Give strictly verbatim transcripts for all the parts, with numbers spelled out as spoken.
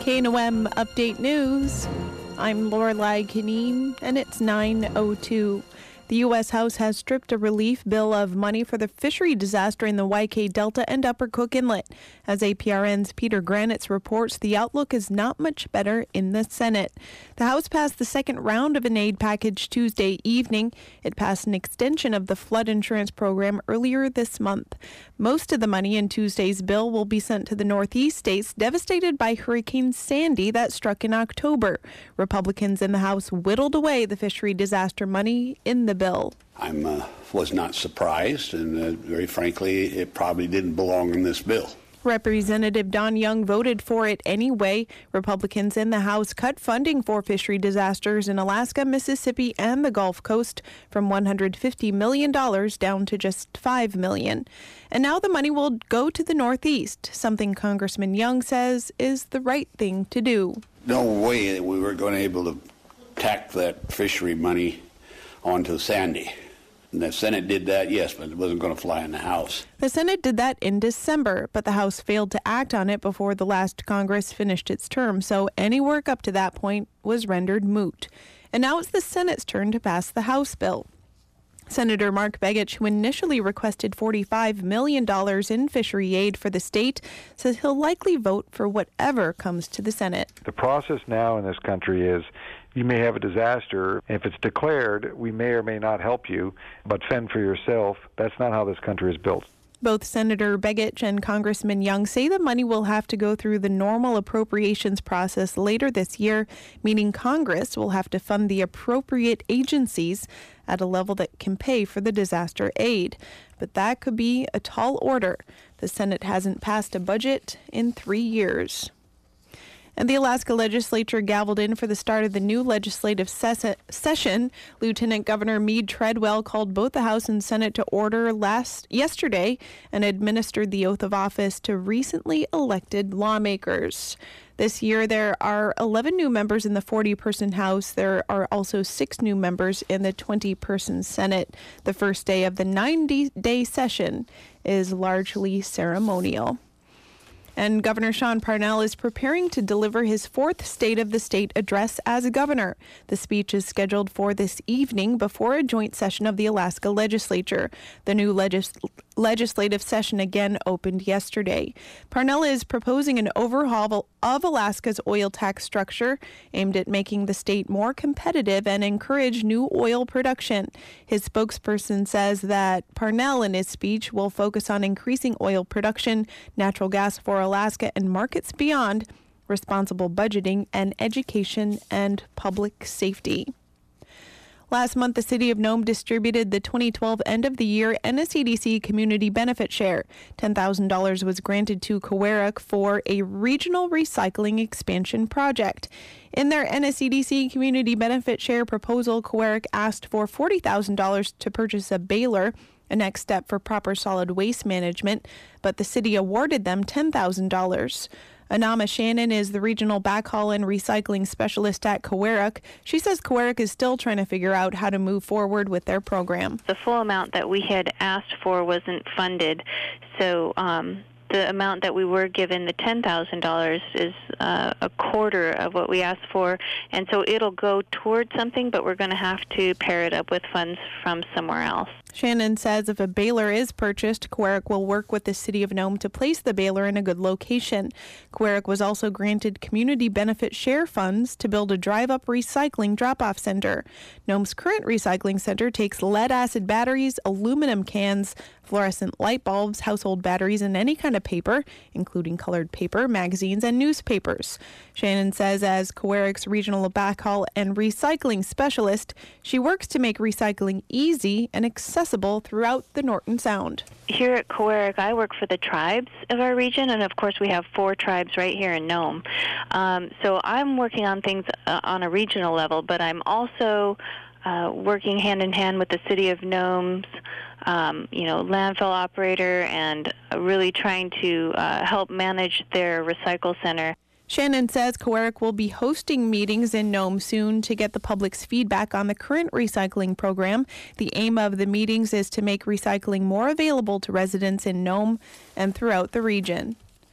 K N O M Update News. I'm Lorelei Kineen, and it's nine oh two. The U S House has stripped a relief bill of money for the fishery disaster in the Y K Delta and Upper Cook Inlet. As A P R N's Peter Granitz reports, the outlook is not much better in the Senate. The House passed the second round of an aid package Tuesday evening. It passed an extension of the flood insurance program earlier this month. Most of the money in Tuesday's bill will be sent to the Northeast states devastated by Hurricane Sandy that struck in October. Republicans in the House whittled away the fishery disaster money in the bill. I uh, was not surprised, and uh, very frankly, it probably didn't belong in this bill. Representative Don Young voted for it anyway. Republicans in the House cut funding for fishery disasters in Alaska, Mississippi, and the Gulf Coast from one hundred fifty million dollars down to just five million dollars. And now the money will go to the Northeast, something Congressman Young says is the right thing to do. No way that we were going to be able to tack that fishery money onto Sandy. And the Senate did that, yes, but it wasn't going to fly in the House. The Senate did that in December, but the House failed to act on it before the last Congress finished its term, so any work up to that point was rendered moot. And now it's the Senate's turn to pass the House bill. Senator Mark Begich, who initially requested forty-five million dollars in fishery aid for the state, says he'll likely vote for whatever comes to the Senate. The process now in this country is you may have a disaster. If it's declared, we may or may not help you, but fend for yourself. That's not how this country is built. Both Senator Begich and Congressman Young say the money will have to go through the normal appropriations process later this year, meaning Congress will have to fund the appropriate agencies at a level that can pay for the disaster aid. But that could be a tall order. The Senate hasn't passed a budget in three years. And the Alaska legislature gavelled in for the start of the new legislative ses- session. Lieutenant Governor Mead Treadwell called both the House and Senate to order last yesterday and administered the oath of office to recently elected lawmakers. This year, there are eleven new members in the forty-person House. There are also six new members in the twenty-person Senate. The first day of the ninety-day session is largely ceremonial. And Governor Sean Parnell is preparing to deliver his fourth State of the State address as governor. The speech is scheduled for this evening before a joint session of the Alaska legislature. The new legis- legislative session again opened yesterday. Parnell is proposing an overhaul of Alaska's oil tax structure aimed at making the state more competitive and encourage new oil production. His spokesperson says that Parnell in his speech will focus on increasing oil production, natural gas for Alaska and markets beyond, responsible budgeting, and education and public safety. Last month, the City of Nome distributed the twenty twelve end-of-the-year N S E D C Community Benefit Share. ten thousand dollars was granted to Cowarak for a regional recycling expansion project. In their N S E D C Community Benefit Share proposal, Cowarak asked for forty thousand dollars to purchase a baler, a next step for proper solid waste management, but the city awarded them ten thousand dollars. Anama Shannon is the regional backhaul and recycling specialist at Cowarak. She says Cowarak is still trying to figure out how to move forward with their program. The full amount that we had asked for wasn't funded, so um, the amount that we were given, the ten thousand dollars, is uh, a quarter of what we asked for, and so it'll go towards something, but we're going to have to pair it up with funds from somewhere else. Shannon says if a baler is purchased, Cowarak will work with the City of Nome to place the baler in a good location. Cowarak was also granted community benefit share funds to build a drive-up recycling drop-off center. Nome's current recycling center takes lead-acid batteries, aluminum cans, fluorescent light bulbs, household batteries, and any kind of paper, including colored paper, magazines, and newspapers. Shannon says as Cowarak's regional backhaul and recycling specialist, she works to make recycling easy and accessible throughout the Norton Sound. Here at Cowarak, I work for the tribes of our region, and of course we have four tribes right here in Nome. Um, so I'm working on things uh, on a regional level, but I'm also uh, working hand in hand with the City of Nome's Um, you know, landfill operator, and really trying to uh, help manage their recycle center. Shannon says Cowarak will be hosting meetings in Nome soon to get the public's feedback on the current recycling program. The aim of the meetings is to make recycling more available to residents in Nome and throughout the region.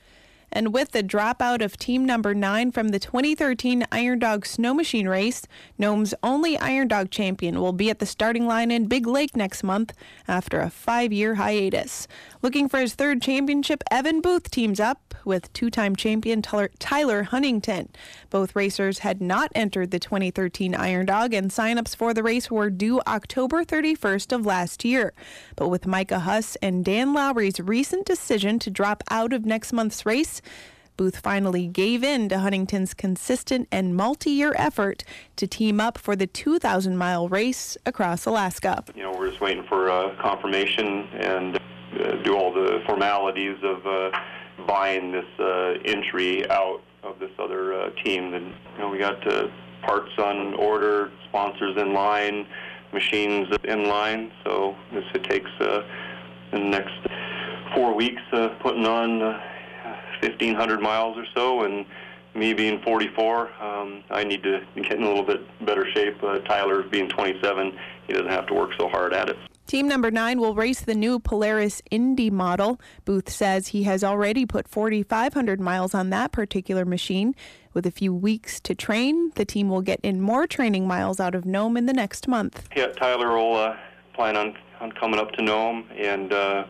And with the dropout of team number nine from the twenty thirteen Iron Dog Snow Machine race, Nome's only Iron Dog champion will be at the starting line in Big Lake next month after a five-year hiatus. Looking for his third championship, Evan Booth teams up with two-time champion Tyler Huntington. Both racers had not entered the twenty thirteen Iron Dog, and sign-ups for the race were due October thirty-first of last year. But with Micah Huss and Dan Lowry's recent decision to drop out of next month's race, Booth finally gave in to Huntington's consistent and multi-year effort to team up for the two thousand mile race across Alaska. You know, we're just waiting for uh, confirmation and uh, do all the formalities of uh, buying this uh, entry out of this other uh, team. And, you know, we got uh, parts on order, sponsors in line, machines in line. So this it takes uh, in the next four weeks uh, putting on uh, fifteen hundred miles or so, and me being forty-four, um, I need to get in a little bit better shape. Uh, Tyler being twenty-seven, he doesn't have to work so hard at it. Team number nine will race the new Polaris Indy model. Booth says he has already put forty-five hundred miles on that particular machine. With a few weeks to train, the team will get in more training miles out of Nome in the next month. Yeah, Tyler will uh, plan on, on coming up to Nome, and uh,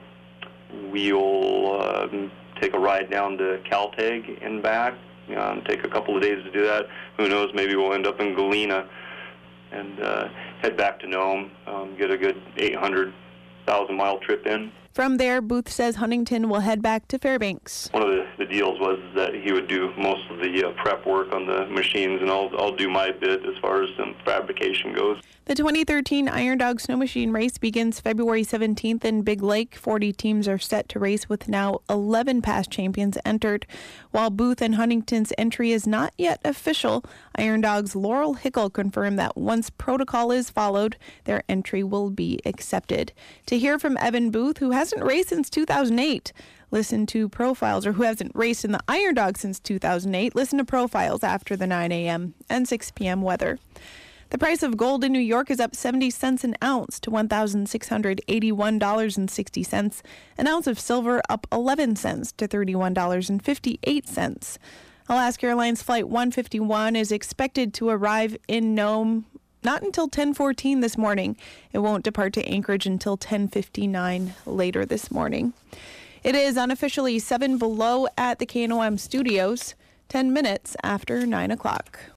we'll uh, take a ride down to Caltech and back. Um, take a couple of days to do that. Who knows, maybe we'll end up in Galena and uh, head back to Nome, um, get a good eight hundred thousand mile trip in. From there, Booth says Huntington will head back to Fairbanks. One of the, the deals was that he would do most of the uh, prep work on the machines, and I'll, I'll do my bit as far as some fabrication goes. The twenty thirteen Iron Dog Snow Machine race begins February seventeenth in Big Lake. forty teams are set to race with now eleven past champions entered. While Booth and Huntington's entry is not yet official, Iron Dog's Laurel Hickle confirmed that once protocol is followed, their entry will be accepted. To hear from Evan Booth, who hasn't raced since two thousand eight, listen to Profiles, or who hasn't raced in the Iron Dog since two thousand eight, listen to Profiles after the nine a.m. and six p.m. weather. The price of gold in New York is up seventy cents an ounce to one thousand six hundred eighty-one dollars and sixty cents. An ounce of silver up eleven cents to thirty-one dollars and fifty-eight cents. Alaska Airlines Flight one fifty-one is expected to arrive in Nome not until ten fourteen this morning. It won't depart to Anchorage until ten fifty-nine later this morning. It is unofficially seven below at the K N O M studios, ten minutes after nine o'clock.